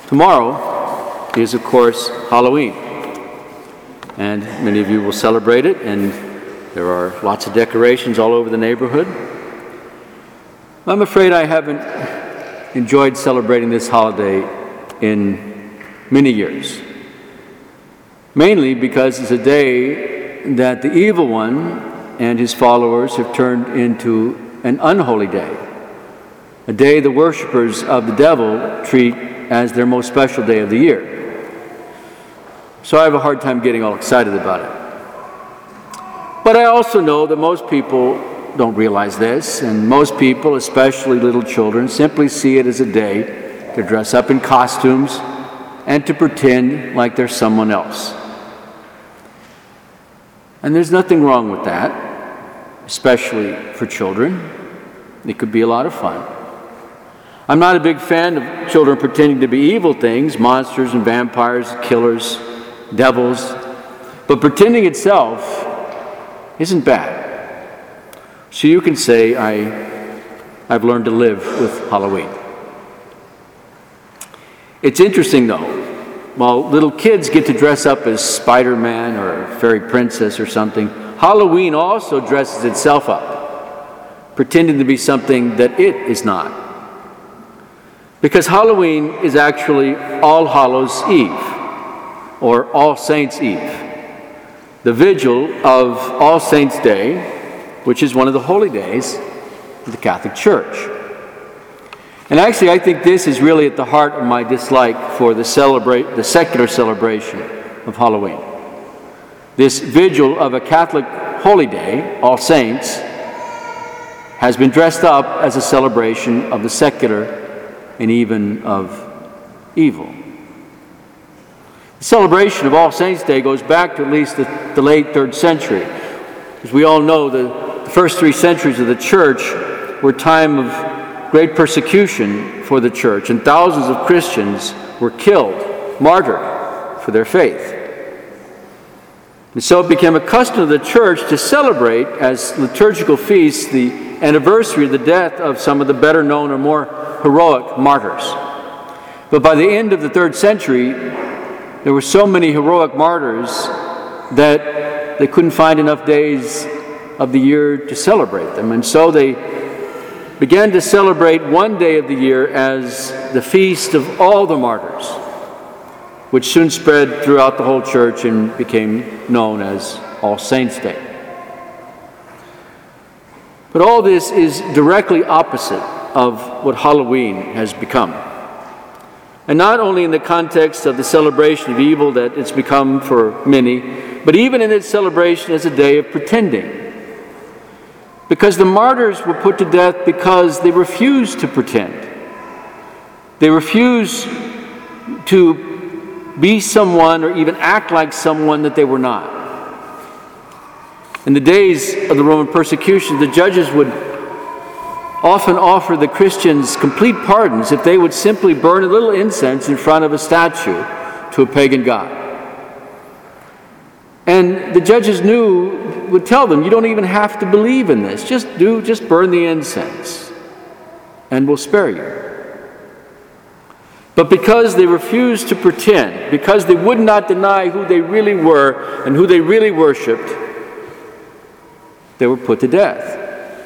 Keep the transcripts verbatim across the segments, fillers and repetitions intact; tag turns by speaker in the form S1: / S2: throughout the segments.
S1: Tomorrow is, of course, Halloween. And many of you will celebrate it, and there are lots of decorations all over the neighborhood. I'm afraid I haven't enjoyed celebrating this holiday in many years. Mainly because it's a day that the evil one and his followers have turned into an unholy day. A day the worshipers of the devil treat as their most special day of the year. So I have a hard time getting all excited about it. But I also know that most people don't realize this, and most people, especially little children, simply see it as a day to dress up in costumes and to pretend like they're someone else. And there's nothing wrong with that, especially for children. It could be a lot of fun. I'm not a big fan of children pretending to be evil things, monsters and vampires, killers, devils, but pretending itself isn't bad. So you can say, I, I've learned to live with Halloween. It's interesting though, while little kids get to dress up as Spider-Man or a fairy princess or something, Halloween also dresses itself up, pretending to be something that it is not. Because Halloween is actually All Hallows Eve, or All Saints Eve, the vigil of All Saints' Day, which is one of the holy days of the Catholic Church. And actually, I think this is really at the heart of my dislike for the celebrate, the secular celebration of Halloween. This vigil of a Catholic holy day, All Saints, has been dressed up as a celebration of the secular and even of evil. The celebration of All Saints' Day goes back to at least the, the late third century. As we all know, the, the first three centuries of the church were a time of great persecution for the church, and thousands of Christians were killed, martyred for their faith. And so it became a custom of the church to celebrate as liturgical feasts the anniversary of the death of some of the better known or more heroic martyrs. But by the end of the third century, there were so many heroic martyrs that they couldn't find enough days of the year to celebrate them. And so they began to celebrate one day of the year as the feast of all the martyrs, which soon spread throughout the whole church and became known as All Saints' Day. But all this is directly opposite of what Halloween has become. And not only in the context of the celebration of evil that it's become for many, but even in its celebration as a day of pretending. Because the martyrs were put to death because they refused to pretend. They refused to be someone or even act like someone that they were not. In the days of the Roman persecution, the judges would often offer the Christians complete pardons if they would simply burn a little incense in front of a statue to a pagan god. And the judges knew, would tell them, you don't even have to believe in this. Just do, just burn the incense, and we'll spare you. But because they refused to pretend, because they would not deny who they really were and who they really worshipped, they were put to death.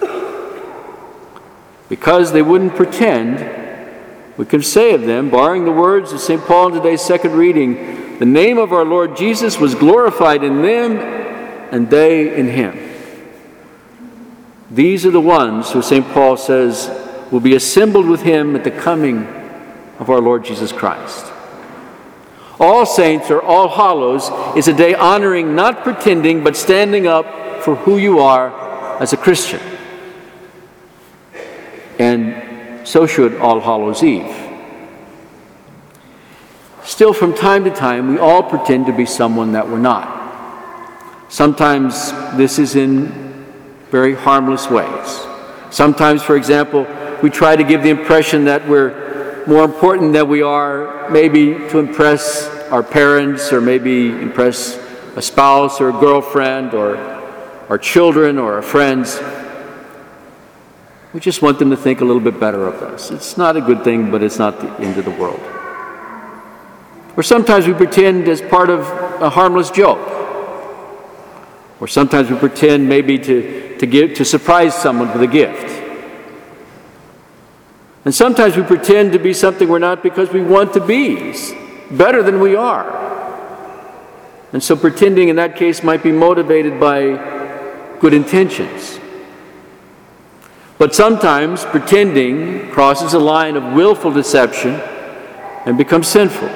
S1: Because they wouldn't pretend, we can say of them, borrowing the words of Saint Paul in today's second reading, the name of our Lord Jesus was glorified in them and they in him. These are the ones who Saint Paul says will be assembled with him at the coming of our Lord Jesus Christ. All Saints, or All Hallows, is a day honoring, not pretending, but standing up for who you are as a Christian. And so should All Hallows Eve. Still, from time to time, we all pretend to be someone that we're not. Sometimes this is in very harmless ways. Sometimes, for example, we try to give the impression that we're more important than we are, maybe to impress our parents, or maybe impress a spouse or a girlfriend, or our children or our friends. We just want them to think a little bit better of us. It's not a good thing, but it's not the end of the world. Or sometimes we pretend as part of a harmless joke. Or sometimes we pretend maybe to, to, give, to surprise someone with a gift. And sometimes we pretend to be something we're not because we want to be better than we are. And so pretending in that case might be motivated by good intentions. But sometimes pretending crosses a line of willful deception and becomes sinful,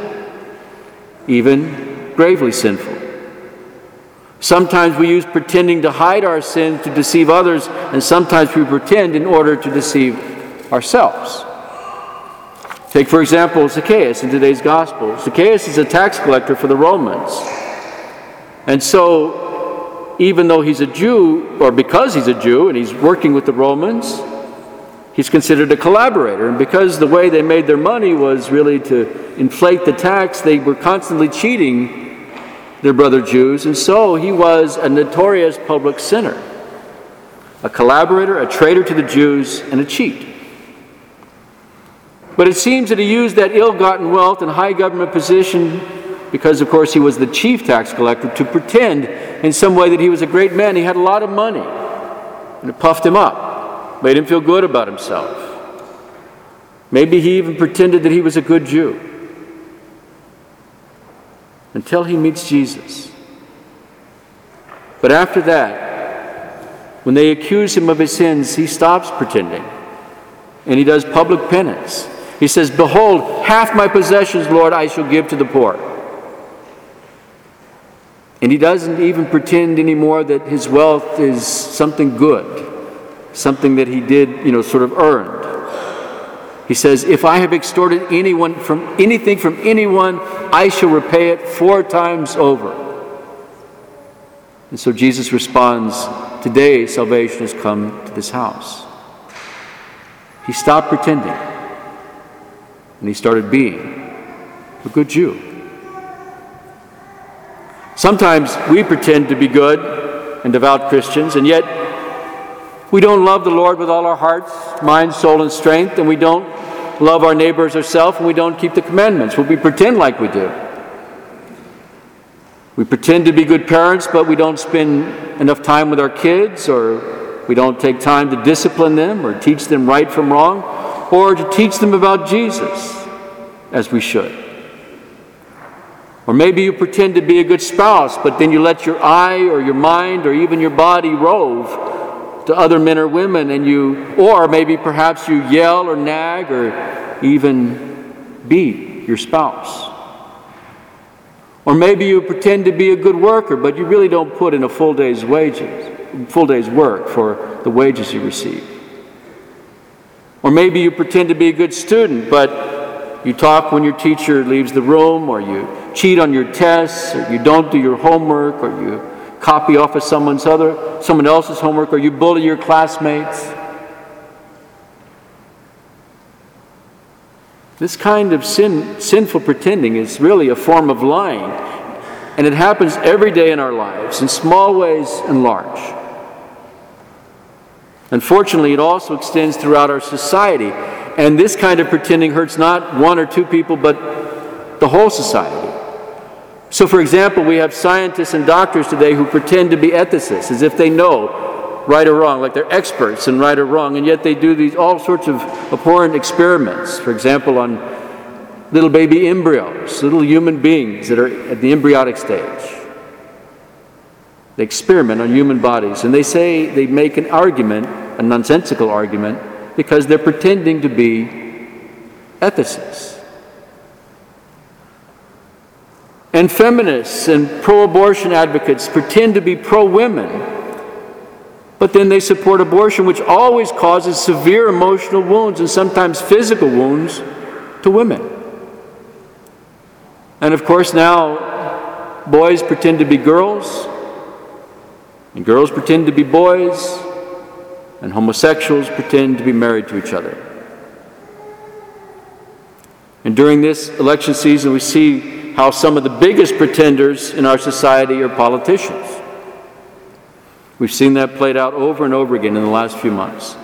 S1: even gravely sinful. Sometimes we use pretending to hide our sins to deceive others, and sometimes we pretend in order to deceive ourselves. Take, for example, Zacchaeus in today's gospel. Zacchaeus is a tax collector for the Romans. And so, even though he's a Jew, or because he's a Jew and he's working with the Romans, he's considered a collaborator. And because the way they made their money was really to inflate the tax, they were constantly cheating their brother Jews. And so he was a notorious public sinner, a collaborator, a traitor to the Jews, and a cheat. But it seems that he used that ill-gotten wealth and high government position, because of course he was the chief tax collector, to pretend in some way that he was a great man. He had a lot of money, and it puffed him up, made him feel good about himself. Maybe he even pretended that he was a good Jew. Until he meets Jesus. But after that, when they accuse him of his sins, he stops pretending, and he does public penance. He says, "Behold, half my possessions, Lord, I shall give to the poor." And he doesn't even pretend anymore that his wealth is something good, something that he did, you know, sort of earned. He says, "If I have extorted anyone from anything from anyone, I shall repay it four times over." And so Jesus responds, "Today salvation has come to this house." He stopped pretending, and he started being a good Jew. Sometimes we pretend to be good and devout Christians, and yet we don't love the Lord with all our hearts, mind, soul, and strength, and we don't love our neighbor as ourselves, and we don't keep the commandments. Well, we pretend like we do. We pretend to be good parents, but we don't spend enough time with our kids, or we don't take time to discipline them or teach them right from wrong, or to teach them about Jesus as we should. Or maybe you pretend to be a good spouse, but then you let your eye or your mind or even your body rove to other men or women, and you, or maybe perhaps you yell or nag or even beat your spouse. Or maybe you pretend to be a good worker, but you really don't put in a full day's wages, full day's work for the wages you receive. Or maybe you pretend to be a good student, but you talk when your teacher leaves the room, or you cheat on your tests, or you don't do your homework, or you copy off of someone's other, someone else's homework, or you bully your classmates. This kind of sin, sinful pretending is really a form of lying, and it happens every day in our lives, in small ways and large. Unfortunately, it also extends throughout our society, and this kind of pretending hurts not one or two people, but the whole society. So, for example, we have scientists and doctors today who pretend to be ethicists, as if they know right or wrong, like they're experts in right or wrong, and yet they do these all sorts of abhorrent experiments, for example, on little baby embryos, little human beings that are at the embryonic stage. They experiment on human bodies, and they say they make an argument, a nonsensical argument, because they're pretending to be ethicists. And feminists and pro-abortion advocates pretend to be pro-women, but then they support abortion, which always causes severe emotional wounds and sometimes physical wounds to women. And of course now, boys pretend to be girls, and girls pretend to be boys, and homosexuals pretend to be married to each other. And during this election season, we see how some of the biggest pretenders in our society are politicians. We've seen that played out over and over again in the last few months.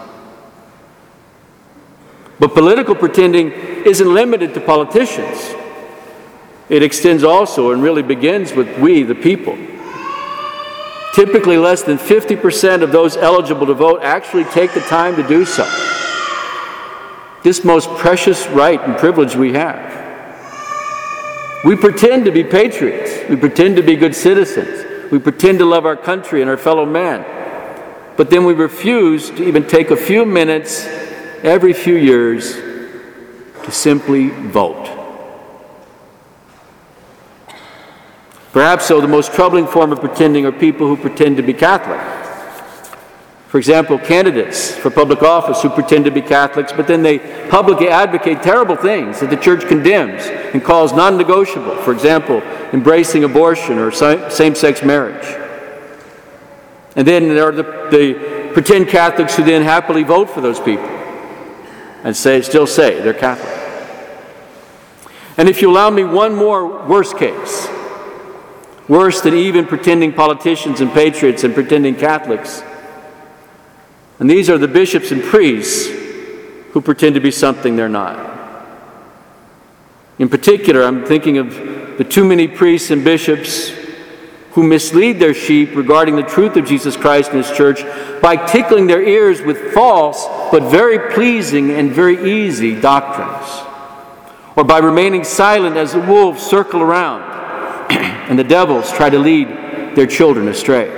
S1: But political pretending isn't limited to politicians. It extends also and really begins with we, the people. Typically, less than fifty percent of those eligible to vote actually take the time to do so. This most precious right and privilege we have. We pretend to be patriots. We pretend to be good citizens. We pretend to love our country and our fellow man. But then we refuse to even take a few minutes every few years to simply vote. Perhaps so, the most troubling form of pretending are people who pretend to be Catholic. For example, candidates for public office who pretend to be Catholics, but then they publicly advocate terrible things that the church condemns and calls non-negotiable. For example, embracing abortion or same-sex marriage. And then there are the, the pretend Catholics who then happily vote for those people and say, still say they're Catholic. And if you allow me one more worst case, worse than even pretending politicians and patriots and pretending Catholics, and these are the bishops and priests who pretend to be something they're not. In particular, I'm thinking of the too many priests and bishops who mislead their sheep regarding the truth of Jesus Christ and His church by tickling their ears with false but very pleasing and very easy doctrines, or by remaining silent as the wolves circle around and the devils try to lead their children astray.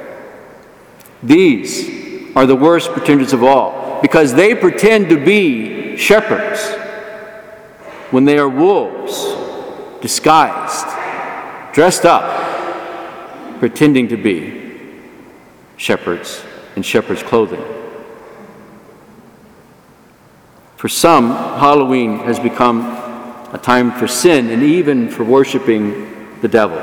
S1: These are the worst pretenders of all, because they pretend to be shepherds when they are wolves, disguised, dressed up, pretending to be shepherds in shepherd's clothing. For some, Halloween has become a time for sin and even for worshiping the devil.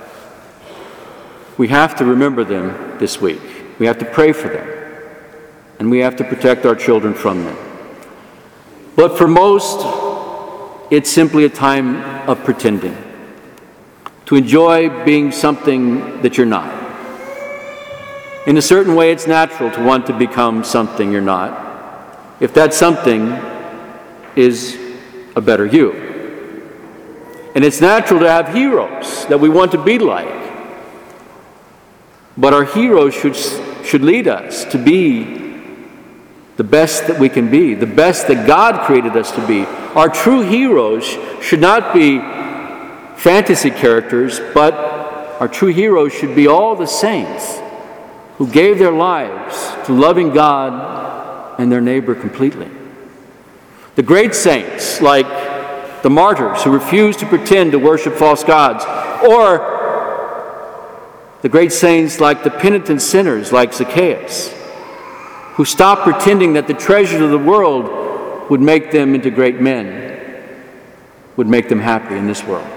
S1: We have to remember them this week. We have to pray for them. And we have to protect our children from them. But for most, it's simply a time of pretending. To enjoy being something that you're not. In a certain way, it's natural to want to become something you're not, if that something is a better you. And it's natural to have heroes that we want to be like. But our heroes should, should lead us to be the best that we can be, the best that God created us to be. Our true heroes should not be fantasy characters, but our true heroes should be all the saints who gave their lives to loving God and their neighbor completely. The great saints, like the martyrs who refused to pretend to worship false gods, or the great saints like the penitent sinners like Zacchaeus, who stopped pretending that the treasures of the world would make them into great men, would make them happy in this world.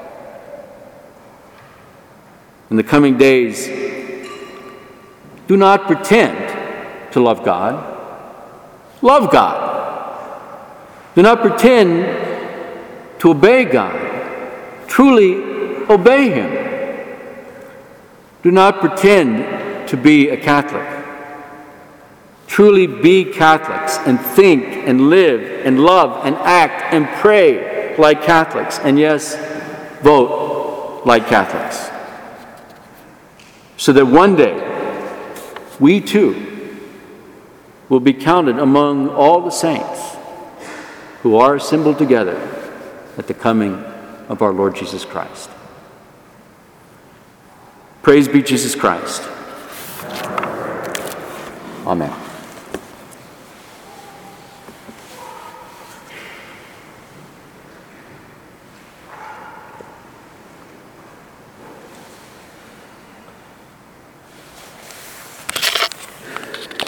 S1: In the coming days, do not pretend to love God. Love God. Do not pretend to obey God. Truly obey Him. Do not pretend to be a Catholic. Truly be Catholics and think and live and love and act and pray like Catholics. And yes, vote like Catholics. So that one day, we too will be counted among all the saints who are assembled together at the coming of our Lord Jesus Christ. Praise be Jesus Christ. Amen.